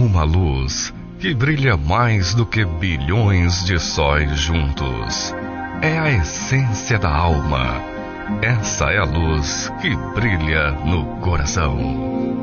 uma luz que brilha mais do que bilhões de sóis juntos. É a essência da alma. Essa é a luz que brilha no coração.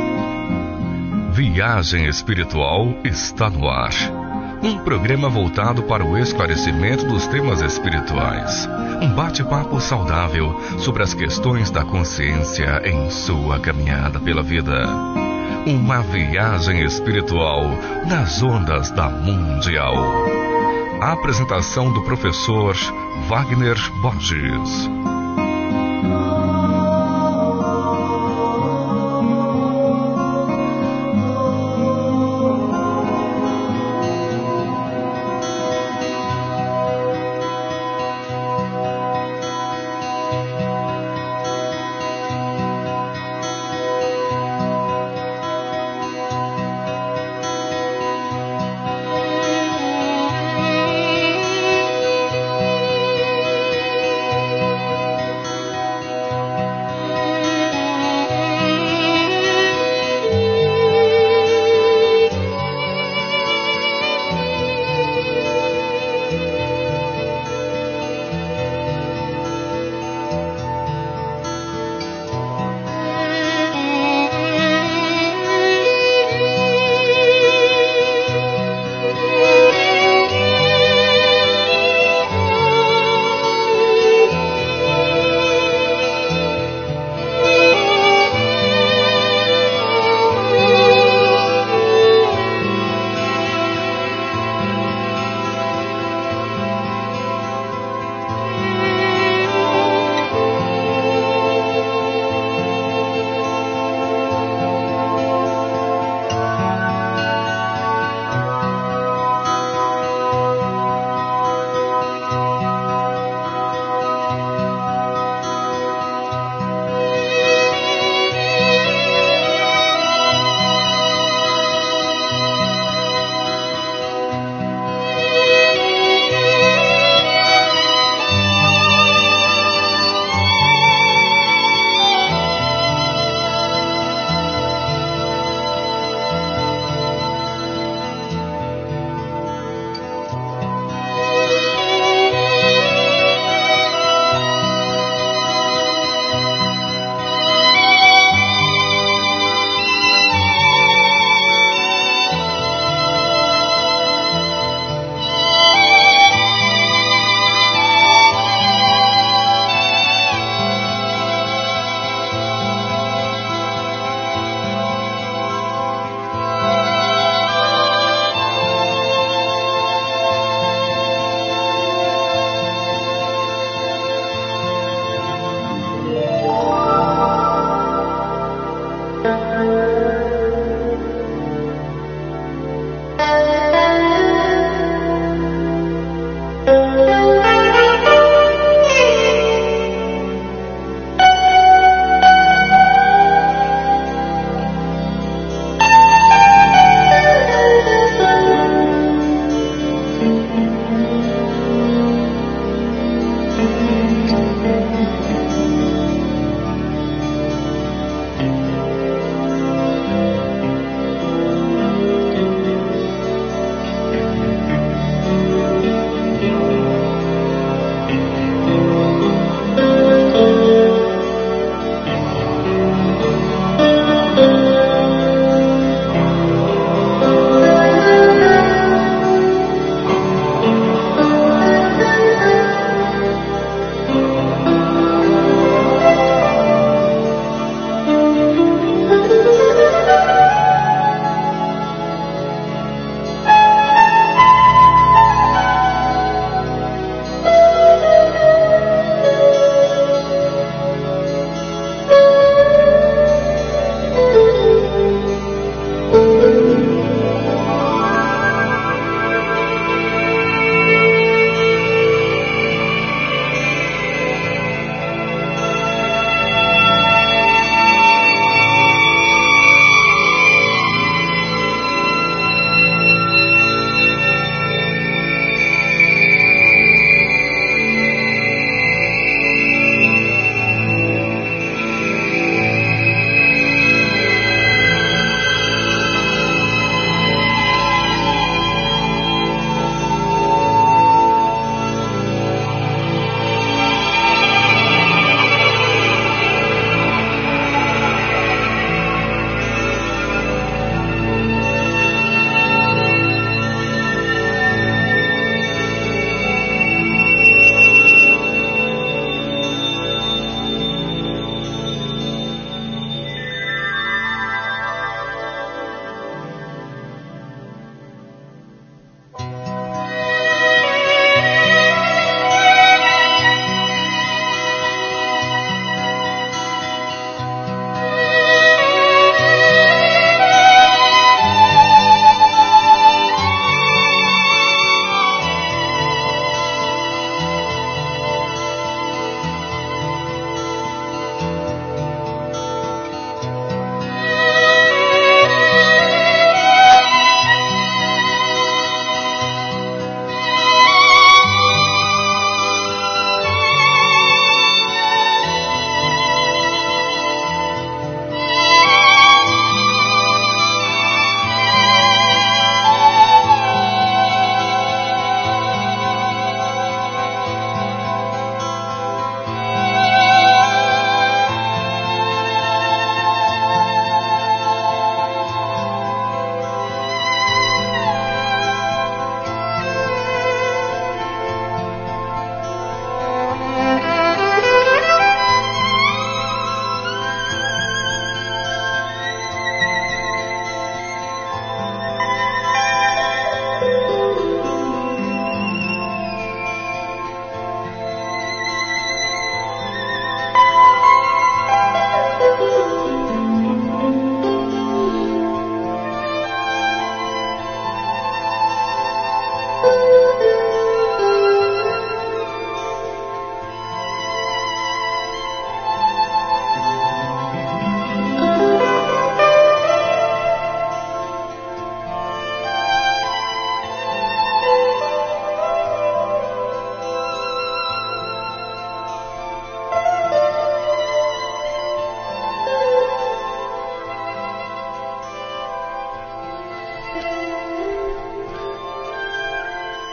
Viagem Espiritual está no ar. Um programa voltado para o esclarecimento dos temas espirituais. Um bate-papo saudável sobre as questões da consciência em sua caminhada pela vida. Uma viagem espiritual nas ondas da Mundial. A apresentação do professor Wagner Borges.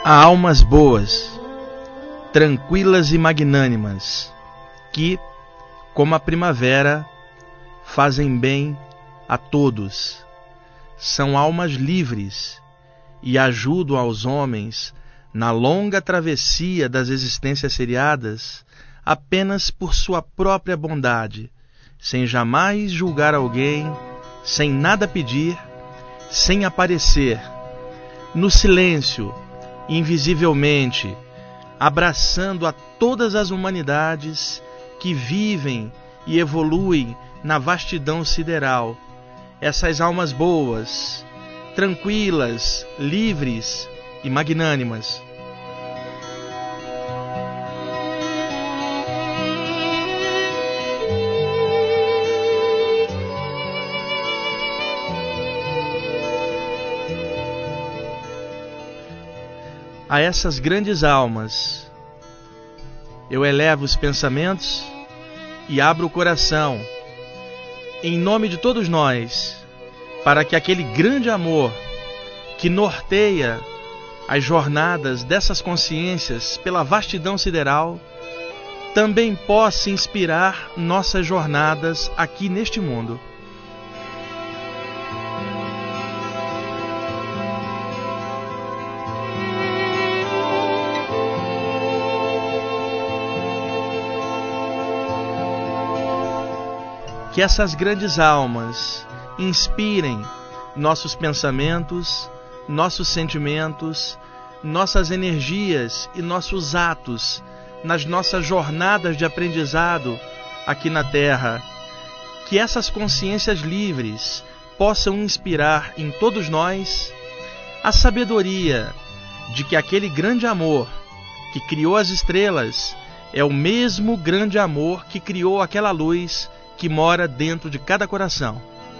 Há almas boas, tranquilas e magnânimas, que, como a primavera, fazem bem a todos. São almas livres e ajudam aos homens na longa travessia das existências seriadas apenas por sua própria bondade, sem jamais julgar alguém, sem nada pedir, sem aparecer, no silêncio, invisivelmente, abraçando a todas as humanidades que vivem e evoluem na vastidão sideral. Essas almas boas, tranquilas, livres e magnânimas. A essas grandes almas, eu elevo os pensamentos e abro o coração, em nome de todos nós, para que aquele grande amor que norteia as jornadas dessas consciências pela vastidão sideral também possa inspirar nossas jornadas aqui neste mundo. Que essas grandes almas inspirem nossos pensamentos, nossos sentimentos, nossas energias e nossos atos nas nossas jornadas de aprendizado aqui na Terra. Que essas consciências livres possam inspirar em todos nós a sabedoria de que aquele grande amor que criou as estrelas é o mesmo grande amor que criou aquela luz que mora dentro de cada coração.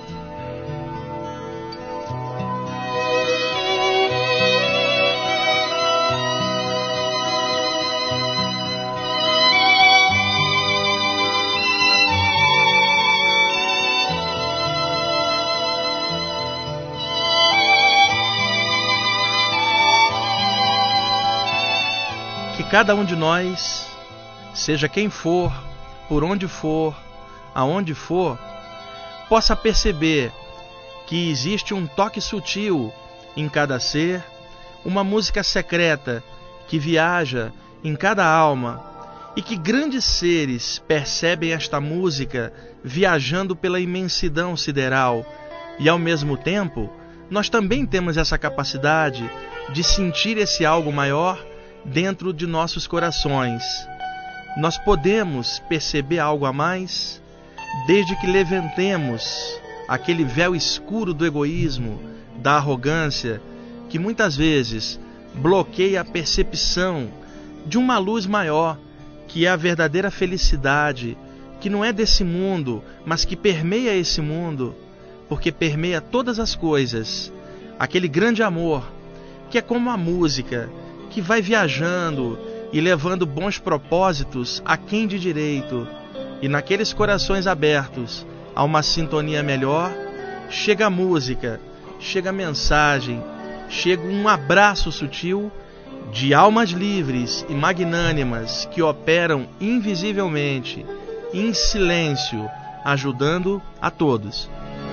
Que cada um de nós, seja quem for, por onde for, aonde for, possa perceber que existe um toque sutil em cada ser, uma música secreta que viaja em cada alma, e que grandes seres percebem esta música viajando pela imensidão sideral, e ao mesmo tempo nós também temos essa capacidade de sentir esse algo maior dentro de nossos corações. Nós podemos perceber algo a mais desde que levantemos aquele véu escuro do egoísmo, da arrogância, que muitas vezes bloqueia a percepção de uma luz maior, que é a verdadeira felicidade, que não é desse mundo, mas que permeia esse mundo, porque permeia todas as coisas. Aquele grande amor, que é como a música, que vai viajando e levando bons propósitos a quem de direito. E naqueles corações abertos a uma sintonia melhor, chega a música, chega a mensagem, chega um abraço sutil de almas livres e magnânimas que operam invisivelmente, em silêncio, ajudando a todos.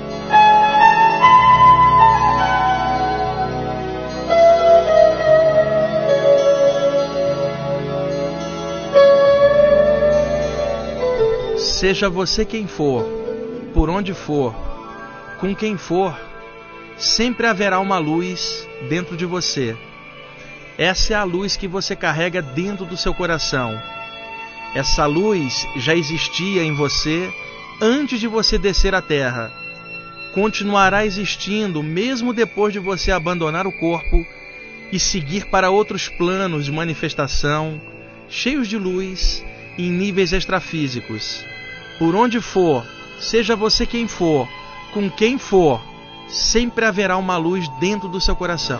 Seja você quem for, por onde for, com quem for, sempre haverá uma luz dentro de você. Essa é a luz que você carrega dentro do seu coração. Essa luz já existia em você antes de você descer à Terra. Continuará existindo mesmo depois de você abandonar o corpo e seguir para outros planos de manifestação, cheios de luz, em níveis extrafísicos. Por onde for, seja você quem for, com quem for, sempre haverá uma luz dentro do seu coração.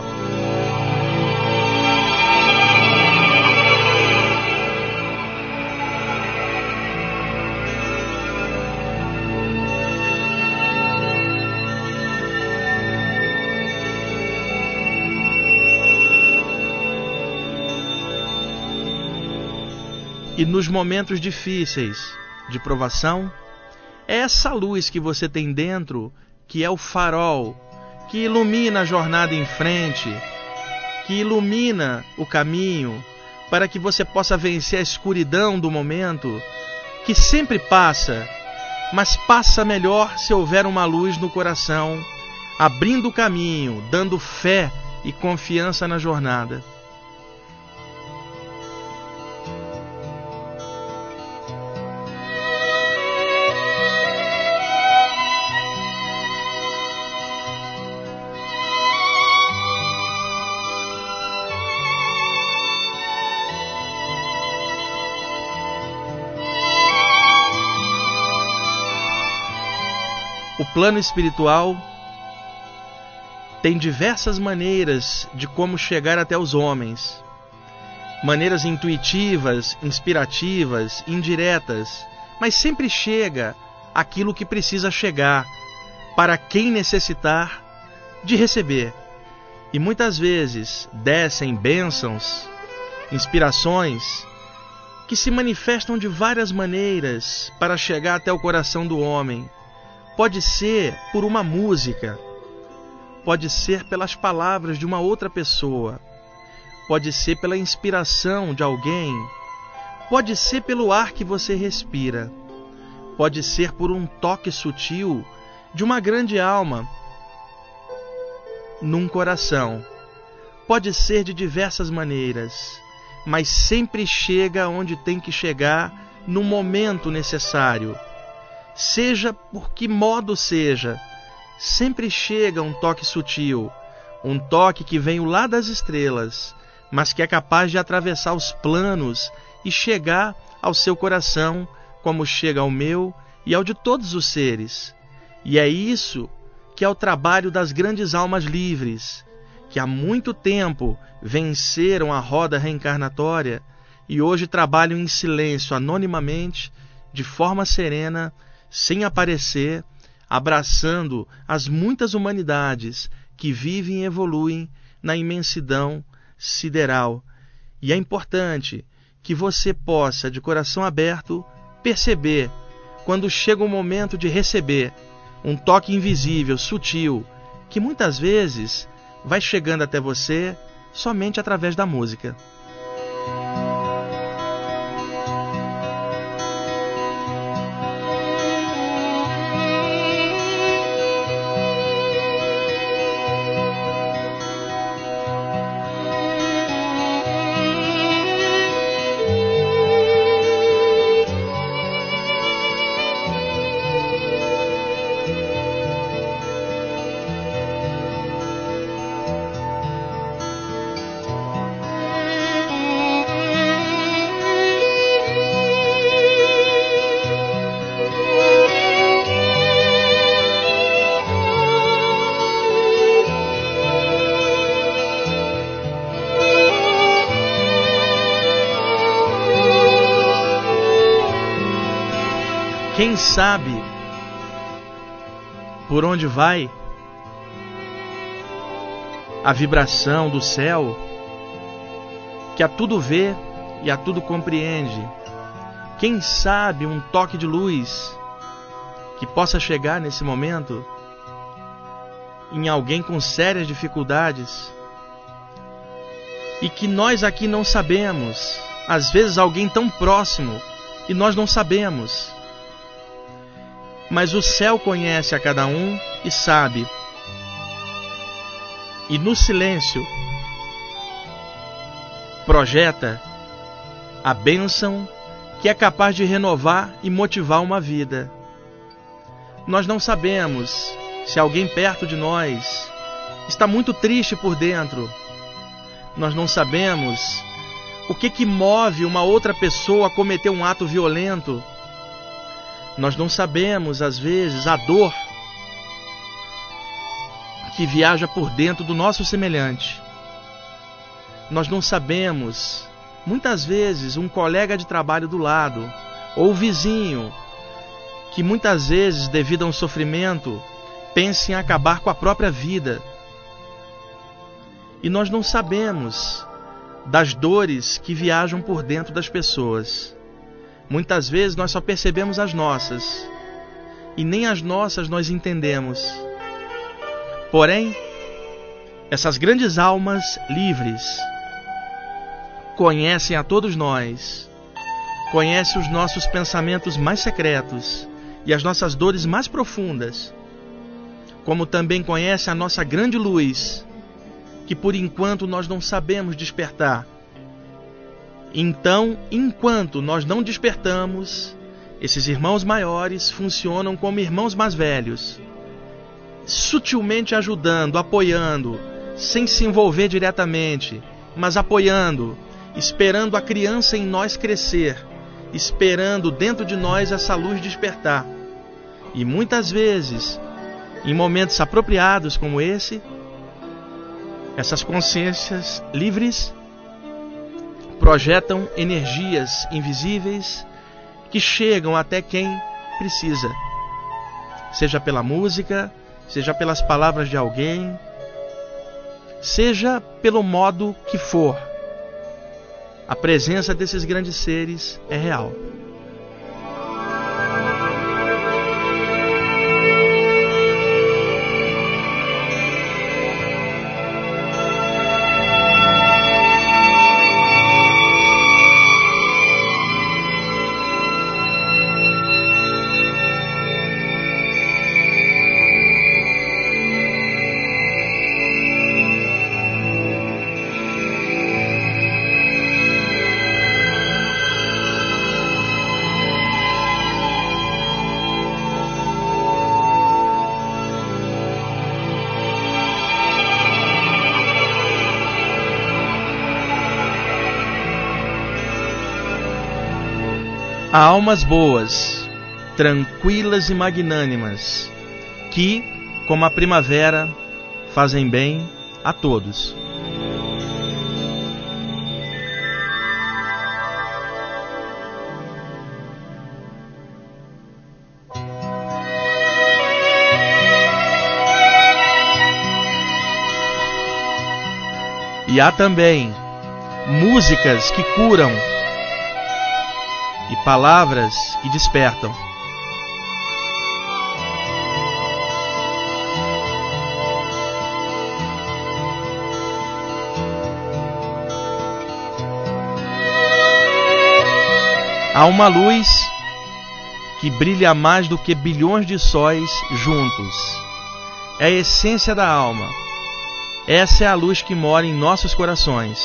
E nos momentos difíceis de provação, é essa luz que você tem dentro que é o farol, que ilumina a jornada em frente, que ilumina o caminho para que você possa vencer a escuridão do momento, que sempre passa, mas passa melhor se houver uma luz no coração, abrindo o caminho, dando fé e confiança na jornada. O plano espiritual tem diversas maneiras de como chegar até os homens. Maneiras intuitivas, inspirativas, indiretas, mas sempre chega aquilo que precisa chegar para quem necessitar de receber. E muitas vezes descem bênçãos, inspirações, que se manifestam de várias maneiras para chegar até o coração do homem. Pode ser por uma música, pode ser pelas palavras de uma outra pessoa, pode ser pela inspiração de alguém, pode ser pelo ar que você respira, pode ser por um toque sutil de uma grande alma num coração. Pode ser de diversas maneiras, mas sempre chega onde tem que chegar no momento necessário. Seja por que modo seja, sempre chega um toque sutil, um toque que vem lá das estrelas, mas que é capaz de atravessar os planos e chegar ao seu coração, como chega ao meu e ao de todos os seres. E é isso que é o trabalho das grandes almas livres, que há muito tempo venceram a roda reencarnatória e hoje trabalham em silêncio, anonimamente, de forma serena, sem aparecer, abraçando as muitas humanidades que vivem e evoluem na imensidão sideral. E é importante que você possa, de coração aberto, perceber, quando chega o momento de receber um toque invisível, sutil, que muitas vezes vai chegando até você somente através da música. Quem sabe por onde vai a vibração do céu, que a tudo vê e a tudo compreende? Quem sabe um toque de luz que possa chegar nesse momento em alguém com sérias dificuldades e que nós aqui não sabemos, às vezes alguém tão próximo e nós não sabemos. Mas o céu conhece a cada um e sabe. E no silêncio projeta a bênção que é capaz de renovar e motivar uma vida. Nós não sabemos se alguém perto de nós está muito triste por dentro. Nós não sabemos o que move uma outra pessoa a cometer um ato violento. Nós não sabemos, às vezes, a dor que viaja por dentro do nosso semelhante. Nós não sabemos, muitas vezes, um colega de trabalho do lado, ou o vizinho, que muitas vezes, devido a um sofrimento, pensa em acabar com a própria vida. E nós não sabemos das dores que viajam por dentro das pessoas. Muitas vezes nós só percebemos as nossas, e nem as nossas nós entendemos. Porém, essas grandes almas livres conhecem a todos nós, conhecem os nossos pensamentos mais secretos e as nossas dores mais profundas, como também conhece a nossa grande luz, que por enquanto nós não sabemos despertar. Então, enquanto nós não despertamos, esses irmãos maiores funcionam como irmãos mais velhos, sutilmente ajudando, apoiando, sem se envolver diretamente, mas apoiando, esperando a criança em nós crescer, esperando dentro de nós essa luz despertar. E muitas vezes, em momentos apropriados como esse, essas consciências livres projetam energias invisíveis que chegam até quem precisa, seja pela música, seja pelas palavras de alguém, seja pelo modo que for. A presença desses grandes seres é real. Há almas boas, tranquilas e magnânimas, que, como a primavera, fazem bem a todos. E há também músicas que curam e palavras que despertam. Há uma luz que brilha mais do que bilhões de sóis juntos. É a essência da alma. Essa é a luz que mora em nossos corações.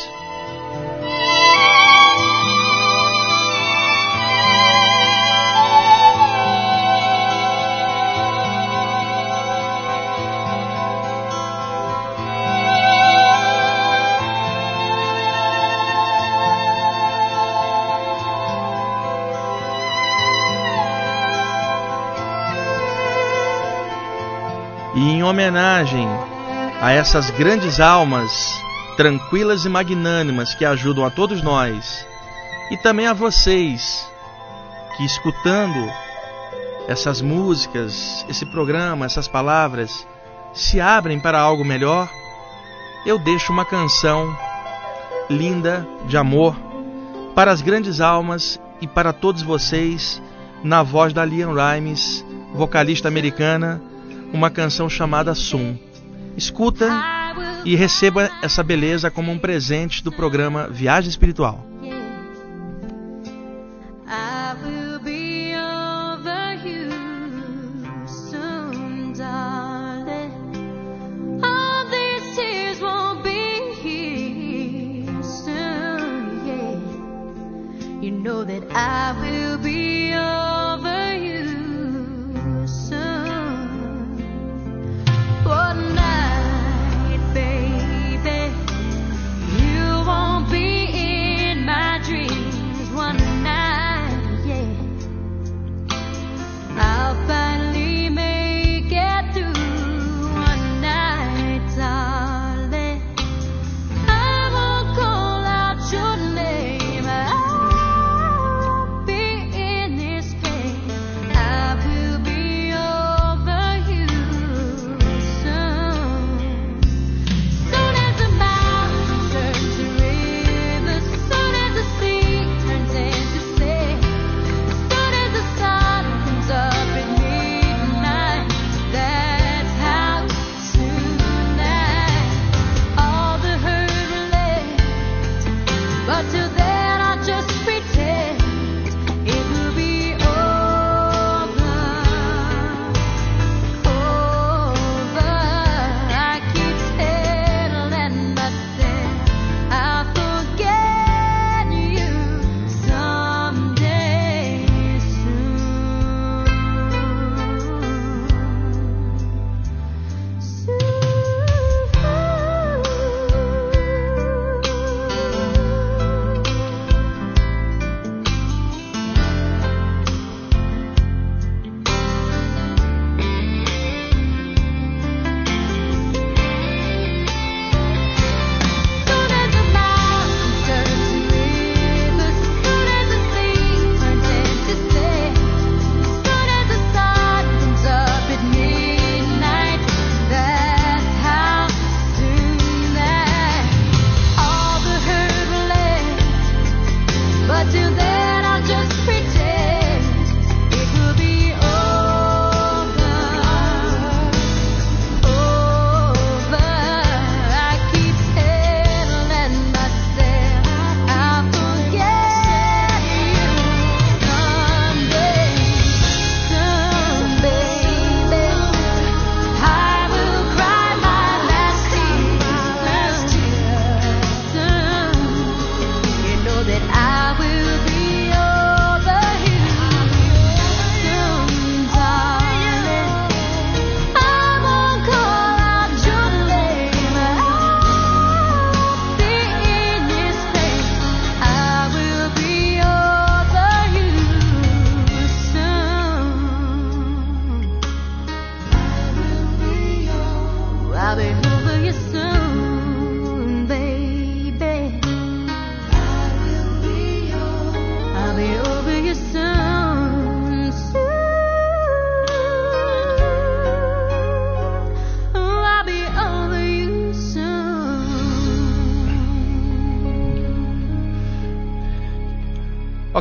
E em homenagem a essas grandes almas tranquilas e magnânimas que ajudam a todos nós, e também a vocês que, escutando essas músicas, esse programa, essas palavras, se abrem para algo melhor, eu deixo uma canção linda de amor para as grandes almas e para todos vocês, na voz da LeAnn Rimes, vocalista americana, uma canção chamada Sun. Escuta e receba essa beleza como um presente do programa Viagem Espiritual. Be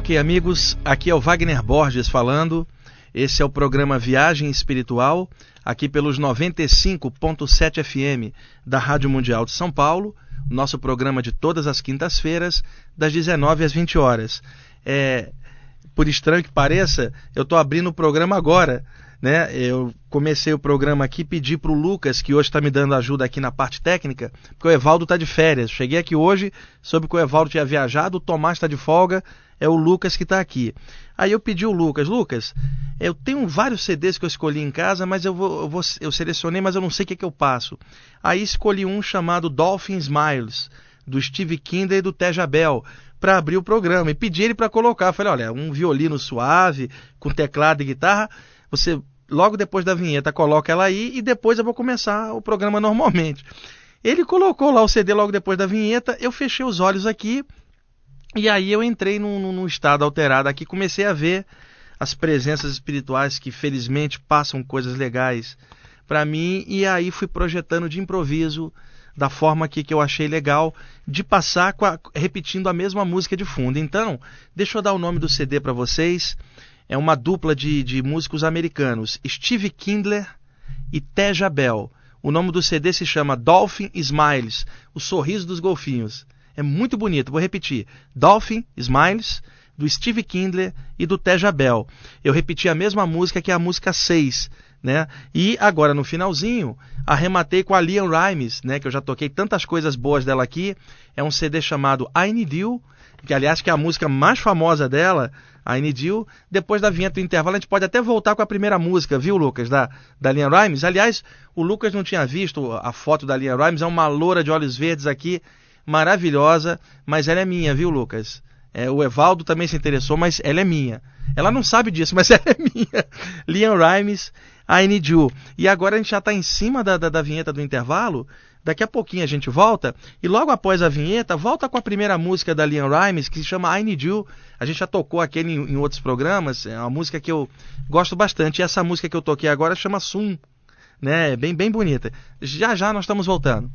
Ok, amigos, aqui é o Wagner Borges falando. Esse é o programa Viagem Espiritual, aqui pelos 95.7 FM da Rádio Mundial de São Paulo, nosso programa de todas as quintas-feiras, das 19 às 20 horas. Por estranho que pareça, eu estou abrindo o programa agora, né? Eu comecei o programa aqui, pedi para o Lucas, que hoje está me dando ajuda aqui na parte técnica, porque o Evaldo está de férias. Cheguei aqui hoje, soube que o Evaldo tinha viajado, o Tomás está de folga, é o Lucas que está aqui. Aí eu pedi o Lucas, eu tenho vários CDs que eu escolhi em casa, mas eu selecionei, mas eu não sei o que eu passo. Aí escolhi um chamado Dolphin Smiles, do Steve Kindler e do Teja Bell, para abrir o programa, e pedi ele para colocar. Eu falei, olha, um violino suave, com teclado e guitarra, você logo depois da vinheta coloca ela aí e depois eu vou começar o programa normalmente. Ele colocou lá o CD logo depois da vinheta, eu fechei os olhos aqui e aí eu entrei num estado alterado aqui, comecei a ver as presenças espirituais que felizmente passam coisas legais para mim, e aí fui projetando de improviso da forma aqui que eu achei legal de passar repetindo a mesma música de fundo. Então, deixa eu dar o nome do CD para vocês. É uma dupla de músicos americanos, Steve Kindler e Teja Bell. O nome do CD se chama Dolphin Smiles, o sorriso dos golfinhos. É muito bonito, vou repetir. Dolphin Smiles, do Steve Kindler e do Teja Bell. Eu repeti a mesma música, que é a música 6, né? E agora no finalzinho, arrematei com a Leanne Rimes, né? Que eu já toquei tantas coisas boas dela aqui. É um CD chamado I Need You, que aliás que é a música mais famosa dela, I Need You. Depois da vinheta do intervalo, a gente pode até voltar com a primeira música, viu, Lucas, da Leanne Rimes. Aliás, o Lucas não tinha visto a foto da Leanne Rimes, é uma loura de olhos verdes aqui, maravilhosa, mas ela é minha, viu, Lucas? O Evaldo também se interessou, mas ela é minha. Ela não sabe disso, mas ela é minha. Leanne Rimes, I Need You. E agora a gente já está em cima da vinheta do intervalo. Daqui a pouquinho a gente volta, e logo após a vinheta, volta com a primeira música da Leanne Rimes, que se chama I Need You. A gente já tocou aquele em outros programas, é uma música que eu gosto bastante. E essa música que eu toquei agora chama Sun, né? É bem bonita. Já nós estamos voltando.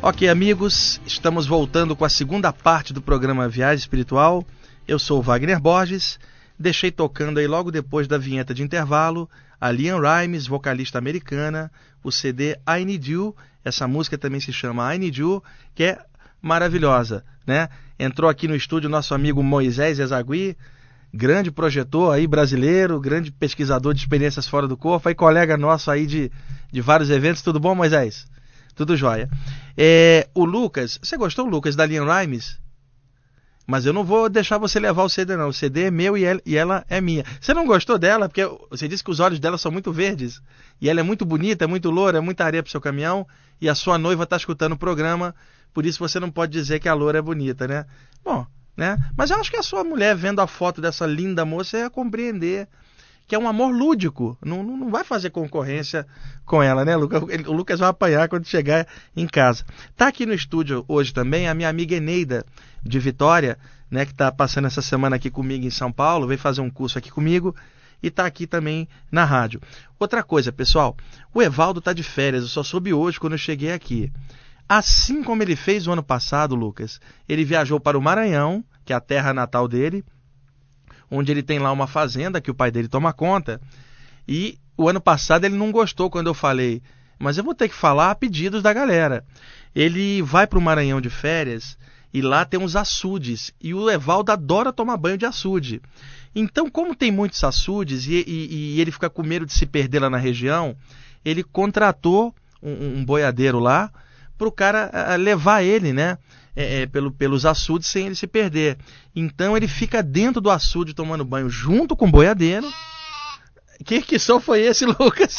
Ok, amigos, estamos voltando com a segunda parte do programa Viagem Espiritual. Eu sou o Wagner Borges. Deixei tocando aí logo depois da vinheta de intervalo a LeAnn Rimes, vocalista americana, o CD I Need You. Essa música também se chama I Need You, que é maravilhosa, né? Entrou aqui no estúdio nosso amigo Moisés Ezagui, grande projetor aí brasileiro, grande pesquisador de experiências fora do corpo, aí colega nosso aí de vários eventos. Tudo bom, Moisés? Tudo jóia. O Lucas, você gostou, Lucas, da LeAnn Rimes? Mas eu não vou deixar você levar o CD não, o CD é meu e ela é minha. Você não gostou dela? Porque você disse que os olhos dela são muito verdes, e ela é muito bonita, é muito loura, é muita areia pro seu caminhão, e a sua noiva está escutando o programa, por isso você não pode dizer que a loura é bonita, né? Bom, né? Mas eu acho que a sua mulher, vendo a foto dessa linda moça, ia compreender que é um amor lúdico, não vai fazer concorrência com ela, né, Lucas? O Lucas vai apanhar quando chegar em casa. Tá aqui no estúdio hoje também a minha amiga Eneida, de Vitória, né, que está passando essa semana aqui comigo em São Paulo, veio fazer um curso aqui comigo e está aqui também na rádio. Outra coisa, pessoal, o Evaldo está de férias, eu só soube hoje quando eu cheguei aqui. Assim como ele fez o ano passado, Lucas, ele viajou para o Maranhão, que é a terra natal dele, onde ele tem lá uma fazenda que o pai dele toma conta, e o ano passado ele não gostou quando eu falei, mas eu vou ter que falar a pedidos da galera. Ele vai para o Maranhão de férias e lá tem uns açudes, e o Evaldo adora tomar banho de açude. Então, como tem muitos açudes e ele fica com medo de se perder lá na região, ele contratou um boiadeiro lá para o cara levar ele, né? Pelos açudes sem ele se perder. Então ele fica dentro do açude tomando banho junto com o boiadeiro. Que som foi esse, Lucas?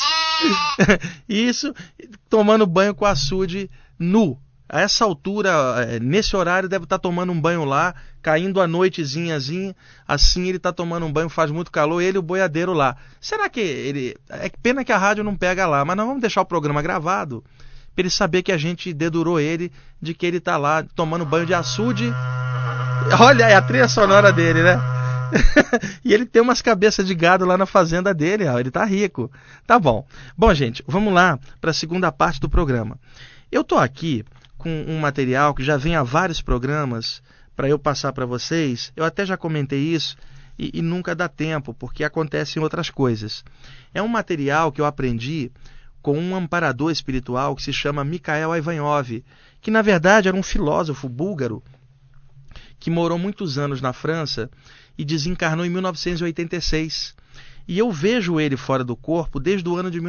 Isso, tomando banho com o açude nu. A essa altura, nesse horário, deve estar tomando um banho lá, caindo a noitezinhazinha, assim ele está tomando um banho, faz muito calor, ele e o boiadeiro lá. Será que ele... É pena que a rádio não pega lá, mas nós vamos deixar o programa gravado para ele saber que a gente dedurou ele de que ele está lá tomando banho de açude. Olha, é a trilha sonora dele, né? E ele tem umas cabeças de gado lá na fazenda dele, ó, ele tá rico. Tá bom. Bom, gente, vamos lá para a segunda parte do programa. Eu tô aqui com um material que já vem há vários programas para eu passar para vocês. Eu até já comentei isso e nunca dá tempo, porque acontecem outras coisas. É um material que eu aprendi com um amparador espiritual que se chama Mikhail Ivanov, que na verdade era um filósofo búlgaro que morou muitos anos na França e desencarnou em 1986. E eu vejo ele fora do corpo desde o ano de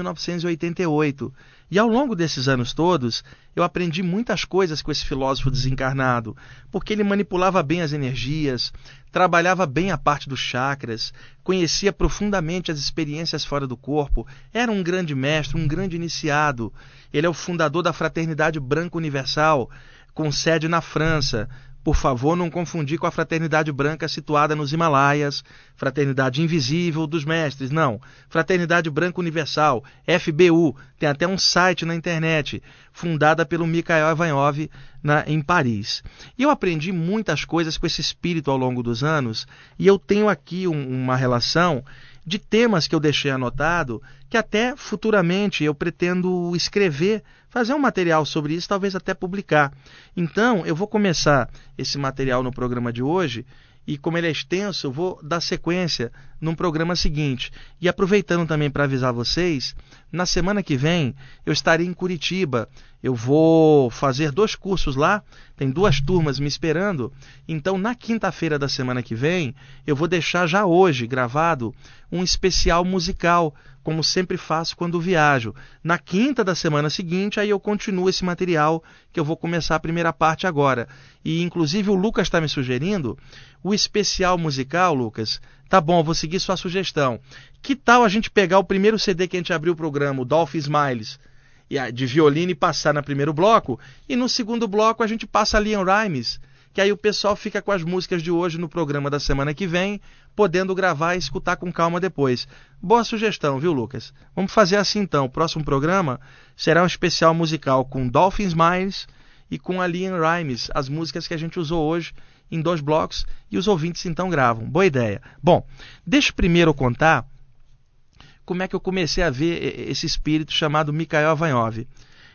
1988. E ao longo desses anos todos, eu aprendi muitas coisas com esse filósofo desencarnado, porque ele manipulava bem as energias, trabalhava bem a parte dos chakras, conhecia profundamente as experiências fora do corpo, era um grande mestre, um grande iniciado. Ele é o fundador da Fraternidade Branca Universal, com sede na França. Por favor, não confundir com a Fraternidade Branca situada nos Himalaias, Fraternidade Invisível dos Mestres, não. Fraternidade Branca Universal, FBU, tem até um site na internet, fundada pelo Mikhail Ivanov em Paris. E eu aprendi muitas coisas com esse espírito ao longo dos anos, e eu tenho aqui uma relação de temas que eu deixei anotado, que até futuramente eu pretendo escrever, fazer um material sobre isso, talvez até publicar. Então, eu vou começar esse material no programa de hoje, e como ele é extenso, eu vou dar sequência num programa seguinte. E aproveitando também para avisar vocês, na semana que vem eu estarei em Curitiba. Eu vou fazer 2 cursos lá, tem 2 turmas me esperando. Então, na quinta-feira da semana que vem, eu vou deixar já hoje gravado um especial musical, como sempre faço quando viajo. Na quinta da semana seguinte, aí eu continuo esse material, que eu vou começar a primeira parte agora. E, inclusive, o Lucas está me sugerindo o especial musical, Lucas. Tá bom, vou seguir sua sugestão. Que tal a gente pegar o primeiro CD que a gente abriu o programa, o Dolphin Smiles, de violino, e passar no primeiro bloco, e no segundo bloco a gente passa a LeAnn Rimes, que aí o pessoal fica com as músicas de hoje no programa da semana que vem, podendo gravar e escutar com calma depois. Boa sugestão, viu, Lucas? Vamos fazer assim então. O próximo programa será um especial musical com Dolphin Smiles e com a LeAnn Rimes, as músicas que a gente usou hoje em 2 blocos, e os ouvintes então gravam. Boa ideia. Bom, deixa primeiro eu contar como é que eu comecei a ver esse espírito chamado Mikhail Ivanov.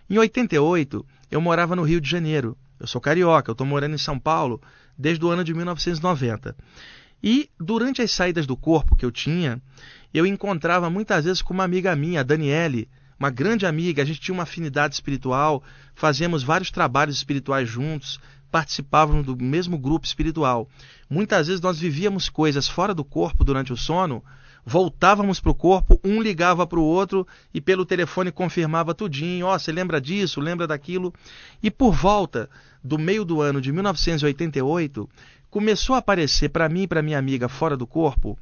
Em 88, eu morava no Rio de Janeiro. Eu sou carioca, eu estou morando em São Paulo desde o ano de 1990. E durante as saídas do corpo que eu tinha, eu encontrava muitas vezes com uma amiga minha, a Daniele, uma grande amiga. A gente tinha uma afinidade espiritual, fazíamos vários trabalhos espirituais juntos, participávamos do mesmo grupo espiritual. Muitas vezes nós vivíamos coisas fora do corpo durante o sono, voltávamos para o corpo, um ligava para o outro e pelo telefone confirmava tudinho. Você lembra disso, lembra daquilo? E por volta do meio do ano de 1988, começou a aparecer para mim e para minha amiga fora do corpo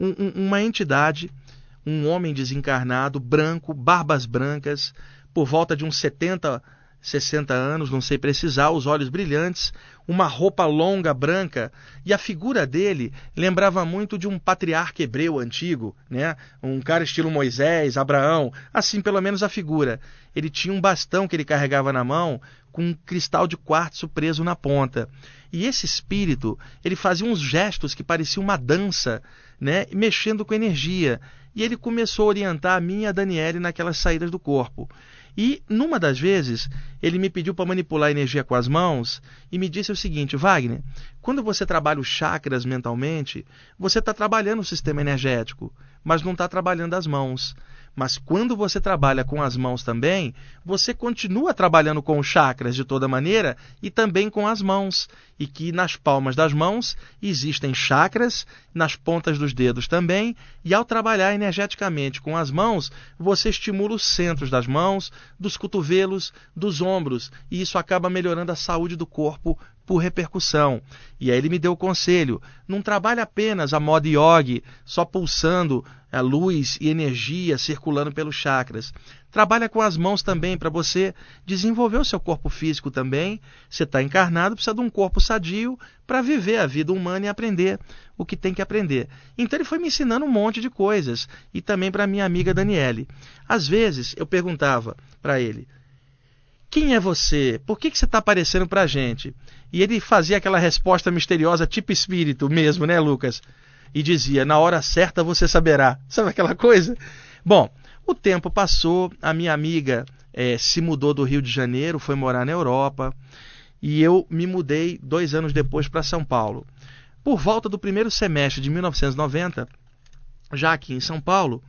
uma entidade, um homem desencarnado, branco, barbas brancas, por volta de uns 70, 60 anos, não sei precisar, os olhos brilhantes, uma roupa longa, branca, e a figura dele lembrava muito de um patriarca hebreu antigo, né? Um cara estilo Moisés, Abraão, assim pelo menos a figura. Ele tinha um bastão que ele carregava na mão com um cristal de quartzo preso na ponta. E esse espírito, ele fazia uns gestos que pareciam uma dança, né? Mexendo com energia. E ele começou a orientar a mim e a Daniele naquelas saídas do corpo. E, numa das vezes, ele me pediu para manipular a energia com as mãos e me disse o seguinte: Wagner, quando você trabalha os chakras mentalmente, você está trabalhando o sistema energético, mas não está trabalhando as mãos. Mas quando você trabalha com as mãos também, você continua trabalhando com os chakras de toda maneira e também com as mãos. E que nas palmas das mãos existem chakras, nas pontas dos dedos também. E ao trabalhar energeticamente com as mãos, você estimula os centros das mãos, dos cotovelos, dos ombros. E isso acaba melhorando a saúde do corpo por repercussão. E aí ele me deu o conselho: não trabalhe apenas a moda yogi, só pulsando a luz e energia circulando pelos chakras. Trabalha com as mãos também para você desenvolver o seu corpo físico também. Você está encarnado, precisa de um corpo sadio para viver a vida humana e aprender o que tem que aprender. Então ele foi me ensinando um monte de coisas. E também para minha amiga Daniele. Às vezes eu perguntava para ele: quem é você? Por que você está aparecendo para a gente? E ele fazia aquela resposta misteriosa, tipo espírito mesmo, né, Lucas? E dizia: na hora certa você saberá. Sabe aquela coisa? Bom, o tempo passou, a minha amiga se mudou do Rio de Janeiro, foi morar na Europa, e eu me mudei 2 anos depois para São Paulo. Por volta do primeiro semestre de 1990, já aqui em São Paulo,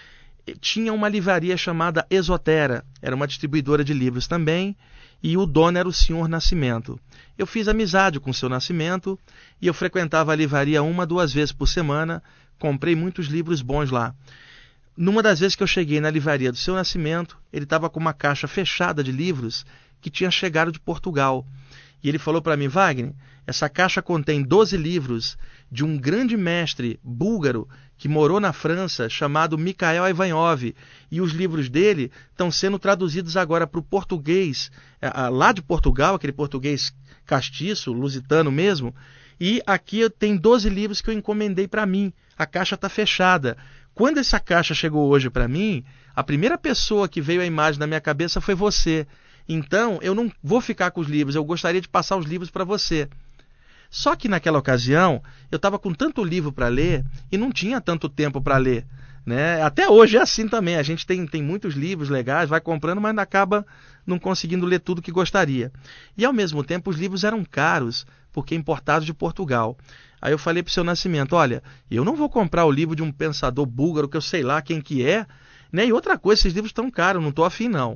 tinha uma livraria chamada Esotera, era uma distribuidora de livros também, e o dono era o Sr. Nascimento. Eu fiz amizade com o Sr. Nascimento e eu frequentava a livraria 1, 2 vezes por semana, comprei muitos livros bons lá. Numa das vezes que eu cheguei na livraria do Sr. Nascimento, ele estava com uma caixa fechada de livros que tinha chegado de Portugal. E ele falou para mim: Wagner, essa caixa contém 12 livros de um grande mestre búlgaro que morou na França, chamado Mikhail Ivanov, e os livros dele estão sendo traduzidos agora para o português, lá de Portugal, aquele português castiço, lusitano mesmo, e aqui eu tenho 12 livros que eu encomendei para mim, a caixa está fechada. Quando essa caixa chegou hoje para mim, a primeira pessoa que veio à imagem na minha cabeça foi você. Então, eu não vou ficar com os livros, eu gostaria de passar os livros para você. Só que naquela ocasião, eu estava com tanto livro para ler e não tinha tanto tempo para ler, né? Até hoje é assim também, a gente tem muitos livros legais, vai comprando, mas acaba não conseguindo ler tudo que gostaria. E ao mesmo tempo os livros eram caros, porque importados de Portugal. Aí eu falei para o Sr. Nascimento: olha, eu não vou comprar o livro de um pensador búlgaro que eu sei lá quem que é, né? E outra coisa, esses livros estão caros, não estou afim não.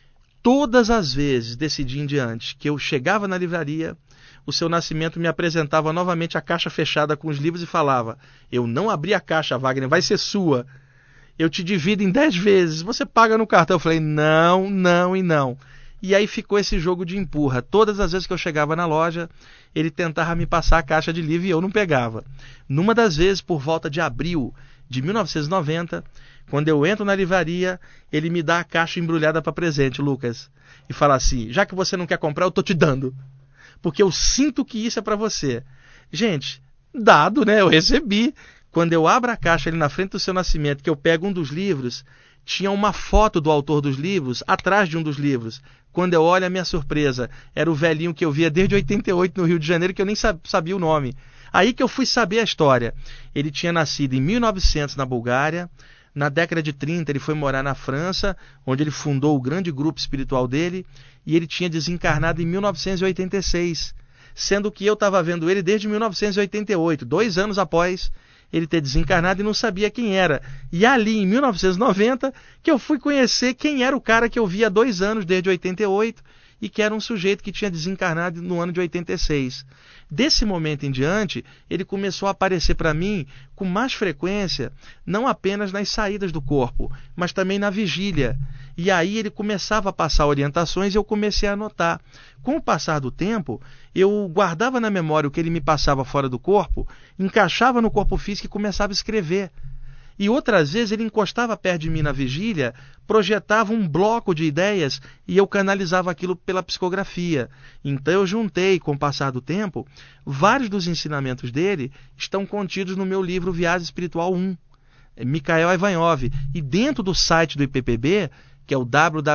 Todas as vezes desse dia em diante que eu chegava na livraria, o Sr. Nascimento me apresentava novamente a caixa fechada com os livros e falava: eu não abri a caixa, Wagner, vai ser sua. Eu te divido em 10 vezes, você paga no cartão. Eu falei: não, não e não. E aí ficou esse jogo de empurra. Todas as vezes que eu chegava na loja, ele tentava me passar a caixa de livro e eu não pegava. Numa das vezes, por volta de abril de 1990, quando eu entro na livraria, ele me dá a caixa embrulhada para presente, Lucas, e fala assim: já que você não quer comprar, eu estou te dando, porque eu sinto que isso é para você. Gente, dado, né? Eu recebi. Quando eu abro a caixa ali na frente do Sr. Nascimento, que eu pego um dos livros, tinha uma foto do autor dos livros atrás de um dos livros. Quando eu olho, a minha surpresa era o velhinho que eu via desde 88 no Rio de Janeiro, que eu nem sabia o nome. Aí que eu fui saber a história. Ele tinha nascido em 1900 na Bulgária, Na década de 30 ele foi morar na França, onde ele fundou o grande grupo espiritual dele, e ele tinha desencarnado em 1986, sendo que eu estava vendo ele desde 1988, 2 anos após ele ter desencarnado, e não sabia quem era. E ali em 1990 que eu fui conhecer quem era o cara que eu via há 2 anos, desde 88, e que era um sujeito que tinha desencarnado no ano de 86. Desse momento em diante, ele começou a aparecer para mim com mais frequência, não apenas nas saídas do corpo, mas também na vigília. E aí ele começava a passar orientações e eu comecei a anotar. Com o passar do tempo, eu guardava na memória o que ele me passava fora do corpo, encaixava no corpo físico e começava a escrever. E outras vezes ele encostava perto de mim na vigília, projetava um bloco de ideias e eu canalizava aquilo pela psicografia. Então eu juntei, com o passar do tempo, vários dos ensinamentos dele estão contidos no meu livro Viagem Espiritual 1, Mikhail Ivanov. E dentro do site do IPPB, que é o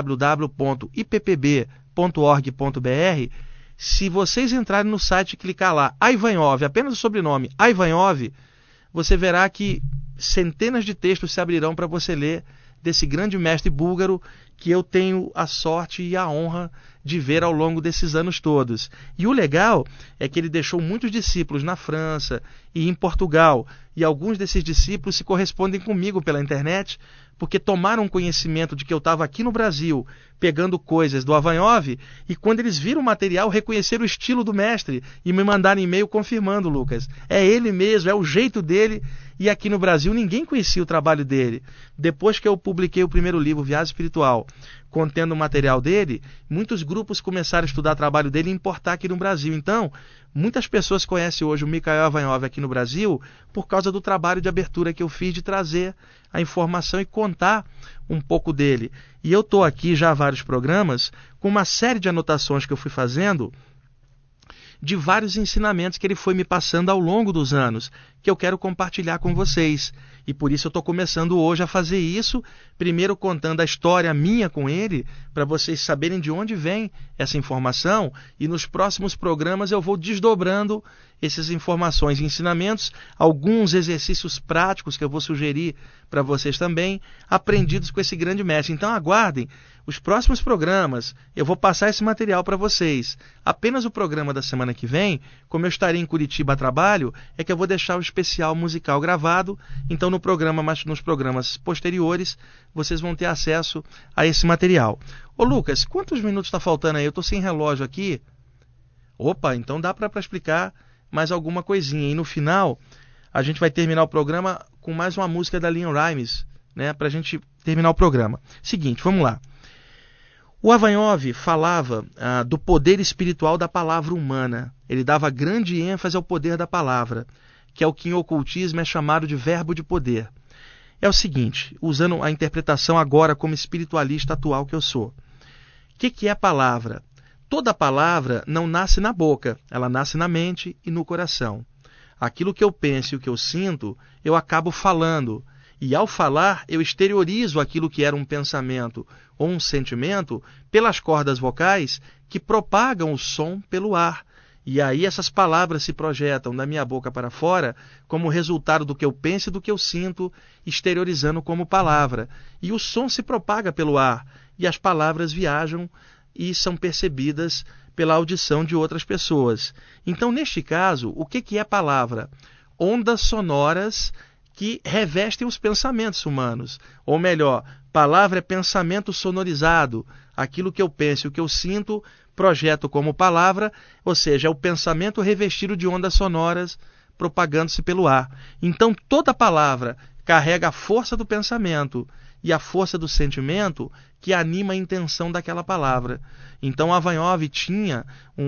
www.ippb.org.br, se vocês entrarem no site e clicar lá, Ivanov, apenas o sobrenome, Ivanov, você verá que centenas de textos se abrirão para você ler desse grande mestre búlgaro que eu tenho a sorte e a honra de ver ao longo desses anos todos. E o legal é que ele deixou muitos discípulos na França e em Portugal, e alguns desses discípulos se correspondem comigo pela internet, porque tomaram conhecimento de que eu estava aqui no Brasil pegando coisas do Ivanov, e quando eles viram o material, reconheceram o estilo do mestre e me mandaram e-mail confirmando, Lucas. É ele mesmo, é o jeito dele, e aqui no Brasil ninguém conhecia o trabalho dele. Depois que eu publiquei o primeiro livro, Viagem Espiritual, contendo o material dele, muitos grupos começaram a estudar o trabalho dele e importar aqui no Brasil. Então, muitas pessoas conhecem hoje o Mikhail Ivanov aqui no Brasil por causa do trabalho de abertura que eu fiz de trazer a informação e contar um pouco dele. E eu estou aqui já há vários programas com uma série de anotações que eu fui fazendo de vários ensinamentos que ele foi me passando ao longo dos anos, que eu quero compartilhar com vocês. E por isso eu estou começando hoje a fazer isso, primeiro contando a história minha com ele, para vocês saberem de onde vem essa informação, e nos próximos programas eu vou desdobrando essas informações e ensinamentos, alguns exercícios práticos que eu vou sugerir para vocês também, aprendidos com esse grande mestre. Então aguardem os próximos programas, eu vou passar esse material para vocês. Apenas o programa da semana que vem, como eu estarei em Curitiba a trabalho, é que eu vou deixar o especial musical gravado. Então no programa, mas nos programas posteriores, vocês vão ter acesso a esse material. Ô Lucas, quantos minutos está faltando aí? Eu estou sem relógio aqui. Opa, então dá para explicar mais alguma coisinha. E no final, a gente vai terminar o programa com mais uma música da Leon Rimes, né, para a gente terminar o programa. Seguinte, vamos lá. O Ivanov falava do poder espiritual da palavra humana. Ele dava grande ênfase ao poder da palavra, que é o que em ocultismo é chamado de verbo de poder. É o seguinte, usando a interpretação agora como espiritualista atual que eu sou. O que é a palavra? Toda palavra não nasce na boca, ela nasce na mente e no coração. Aquilo que eu penso e o que eu sinto, eu acabo falando. E ao falar, eu exteriorizo aquilo que era um pensamento ou um sentimento pelas cordas vocais que propagam o som pelo ar. E aí essas palavras se projetam da minha boca para fora como resultado do que eu penso e do que eu sinto, exteriorizando como palavra. E o som se propaga pelo ar, e as palavras viajam e são percebidas pela audição de outras pessoas. Então, neste caso, o que é palavra? Ondas sonoras que revestem os pensamentos humanos. Ou melhor, palavra é pensamento sonorizado. Aquilo que eu penso e o que eu sinto, projeto como palavra, ou seja, é o pensamento revestido de ondas sonoras propagando-se pelo ar. Então, toda palavra carrega a força do pensamento e a força do sentimento que anima a intenção daquela palavra. Então, Ivanov tinha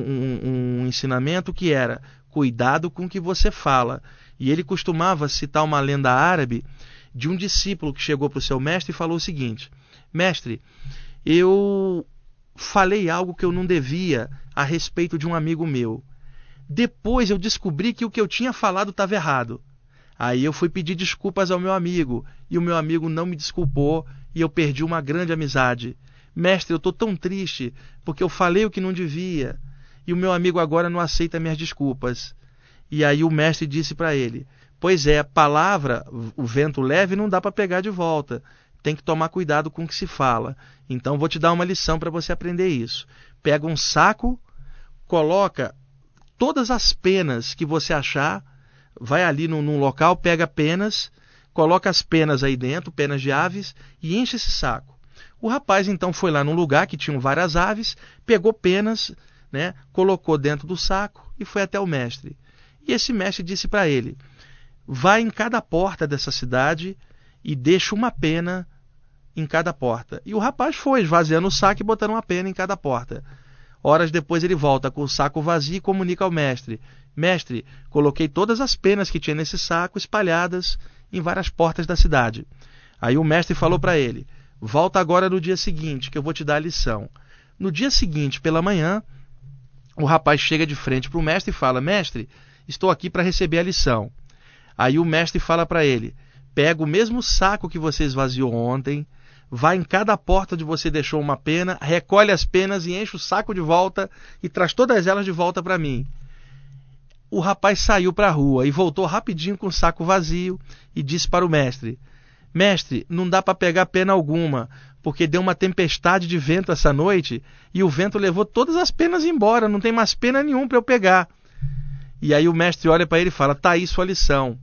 um ensinamento que era: cuidado com o que você fala. E ele costumava citar uma lenda árabe de um discípulo que chegou para o seu mestre e falou o seguinte: mestre, eu falei algo que eu não devia a respeito de um amigo meu. Depois eu descobri que o que eu tinha falado estava errado. Aí eu fui pedir desculpas ao meu amigo, e o meu amigo não me desculpou, e eu perdi uma grande amizade. Mestre, eu estou tão triste, porque eu falei o que não devia, e o meu amigo agora não aceita minhas desculpas. E aí o mestre disse para ele: Pois é, palavra, o vento leve não dá para pegar de volta. Tem que tomar cuidado com o que se fala. Então vou te dar uma lição para você aprender isso. Pega um saco, coloca todas as penas que você achar, vai ali num local, pega penas, coloca as penas aí dentro, penas de aves, e enche esse saco. O rapaz então foi lá num lugar que tinham várias aves, pegou penas, né, colocou dentro do saco e foi até o mestre. E esse mestre disse para ele: vai em cada porta dessa cidade e deixa uma pena em cada porta. E o rapaz foi esvaziando o saco e botando uma pena em cada porta. Horas depois ele volta com o saco vazio e comunica ao mestre: mestre, coloquei todas as penas que tinha nesse saco espalhadas em várias portas da cidade. Aí o mestre falou para ele: volta agora no dia seguinte que eu vou te dar a lição. No dia seguinte, pela manhã, o rapaz chega de frente para o mestre e fala: mestre, estou aqui para receber a lição. Aí o mestre fala para ele: pega o mesmo saco que você esvaziou ontem, vai em cada porta onde você deixou uma pena, recolhe as penas e enche o saco de volta e traz todas elas de volta para mim. O rapaz saiu para a rua e voltou rapidinho com o saco vazio e disse para o mestre: mestre, não dá para pegar pena alguma, porque deu uma tempestade de vento essa noite e o vento levou todas as penas embora, não tem mais pena nenhuma para eu pegar. E aí o mestre olha para ele e fala: tá aí sua lição.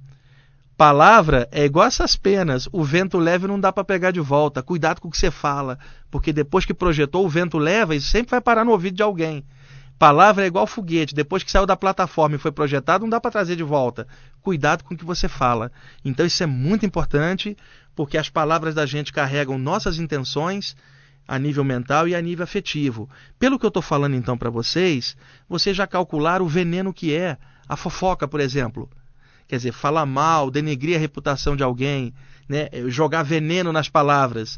Palavra é igual essas penas, o vento leve não dá para pegar de volta. Cuidado com o que você fala, porque depois que projetou, o vento leva e sempre vai parar no ouvido de alguém. Palavra é igual foguete, depois que saiu da plataforma e foi projetado, não dá para trazer de volta. Cuidado com o que você fala. Então isso é muito importante, porque as palavras da gente carregam nossas intenções a nível mental e a nível afetivo. Pelo que eu estou falando então para vocês já calcularam o veneno que é a fofoca, por exemplo. Quer dizer, falar mal, denegrir a reputação de alguém, né? Jogar veneno nas palavras.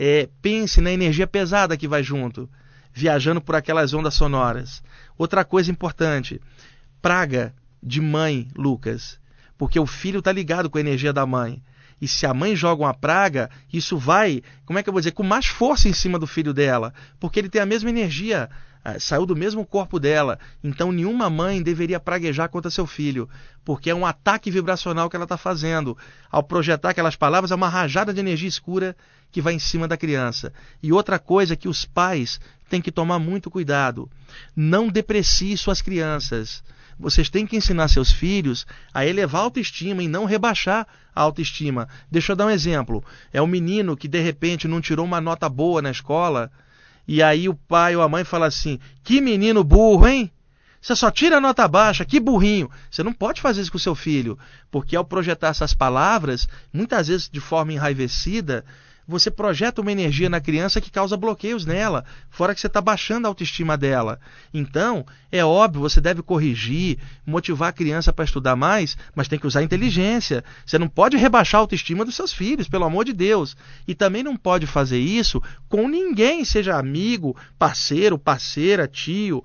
Pense na energia pesada que vai junto, viajando por aquelas ondas sonoras. Outra coisa importante: praga de mãe, Lucas, porque o filho está ligado com a energia da mãe. E se a mãe joga uma praga, isso vai, como é que eu vou dizer, com mais força em cima do filho dela, porque ele tem a mesma energia, saiu do mesmo corpo dela. Então nenhuma mãe deveria praguejar contra seu filho, porque é um ataque vibracional que ela está fazendo. Ao projetar aquelas palavras, é uma rajada de energia escura que vai em cima da criança. E outra coisa que os pais têm que tomar muito cuidado: não deprecie suas crianças. Vocês têm que ensinar seus filhos a elevar a autoestima e não rebaixar a autoestima. Deixa eu dar um exemplo. É um menino que de repente não tirou uma nota boa na escola, e aí o pai ou a mãe fala assim: que menino burro, hein? Você só tira nota baixa, que burrinho. Você não pode fazer isso com o seu filho, porque ao projetar essas palavras, muitas vezes de forma enraivecida, você projeta uma energia na criança que causa bloqueios nela, fora que você está baixando a autoestima dela. Então, é óbvio, você deve corrigir, motivar a criança para estudar mais, mas tem que usar inteligência. Você não pode rebaixar a autoestima dos seus filhos, pelo amor de Deus. E também não pode fazer isso com ninguém, seja amigo, parceiro, parceira, tio,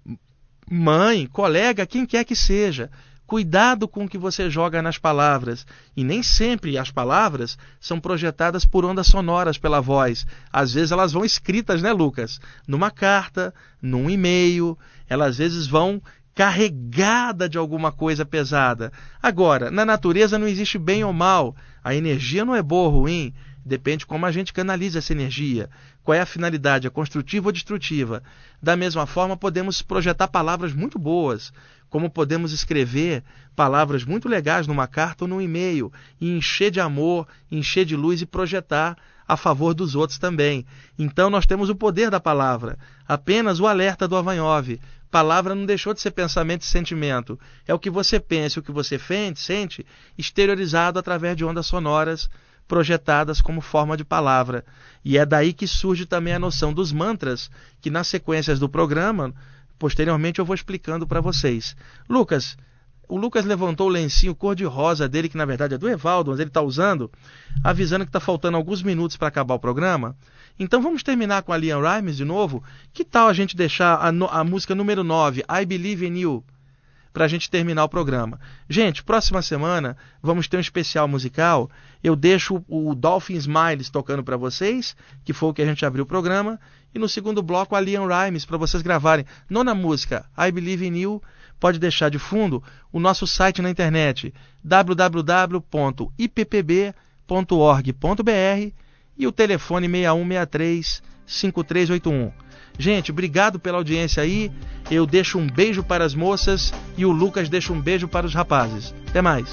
mãe, colega, quem quer que seja. Cuidado com o que você joga nas palavras. E nem sempre as palavras são projetadas por ondas sonoras pela voz. Às vezes elas vão escritas, né, Lucas? Numa carta, num e-mail. Elas às vezes vão carregada de alguma coisa pesada. Agora, na natureza não existe bem ou mal. A energia não é boa ou ruim. Depende como a gente canaliza essa energia. Qual é a finalidade? É construtiva ou destrutiva? Da mesma forma, podemos projetar palavras muito boas, como podemos escrever palavras muito legais numa carta ou num e-mail, e encher de amor, encher de luz e projetar a favor dos outros também. Então nós temos o poder da palavra. Apenas o alerta do Avanhov: palavra não deixou de ser pensamento e sentimento. É o que você pensa, o que você sente, exteriorizado através de ondas sonoras projetadas como forma de palavra. E é daí que surge também a noção dos mantras, que nas sequências do programa, posteriormente eu vou explicando para vocês. Lucas, o Lucas levantou o lencinho cor-de-rosa dele, que na verdade é do Evaldo, mas ele está usando, avisando que está faltando alguns minutos para acabar o programa. Então vamos terminar com a Liam Rimes de novo? Que tal a gente deixar a música número 9, I Believe in You, para a gente terminar o programa? Gente, próxima semana vamos ter um especial musical. Eu deixo o Dolphin Smiles tocando para vocês, que foi o que a gente abriu o programa, e no segundo bloco a Liam Rimes, para vocês gravarem. Nona música, I Believe in You, pode deixar de fundo o nosso site na internet, www.ippb.org.br, e o telefone 6163-5381. Gente, obrigado pela audiência aí. Eu deixo um beijo para as moças e o Lucas deixa um beijo para os rapazes. Até mais.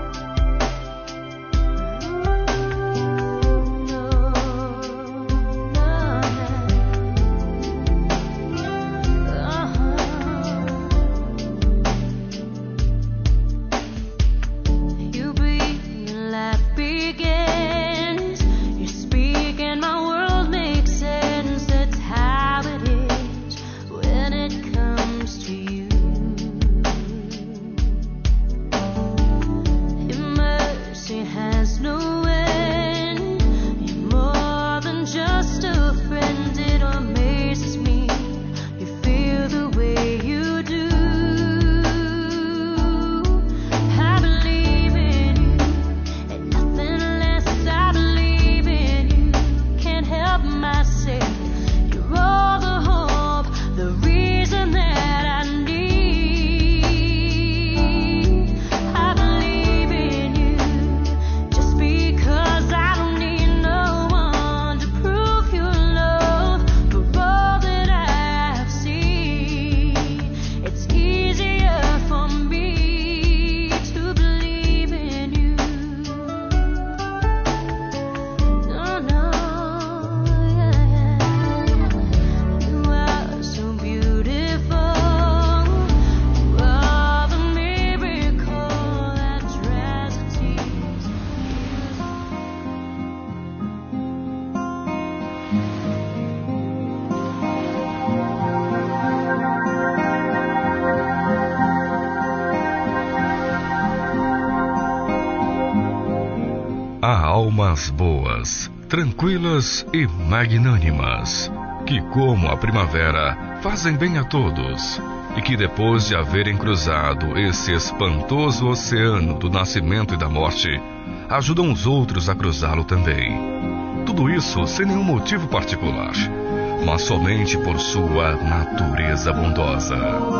Há almas boas, tranquilas e magnânimas, que, como a primavera, fazem bem a todos, e que, depois de haverem cruzado esse espantoso oceano do nascimento e da morte, ajudam os outros a cruzá-lo também. Tudo isso sem nenhum motivo particular, mas somente por sua natureza bondosa.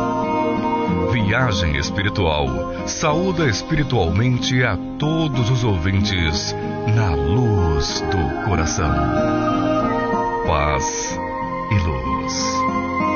Viagem Espiritual saúda espiritualmente a todos os ouvintes na luz do coração. Paz e luz.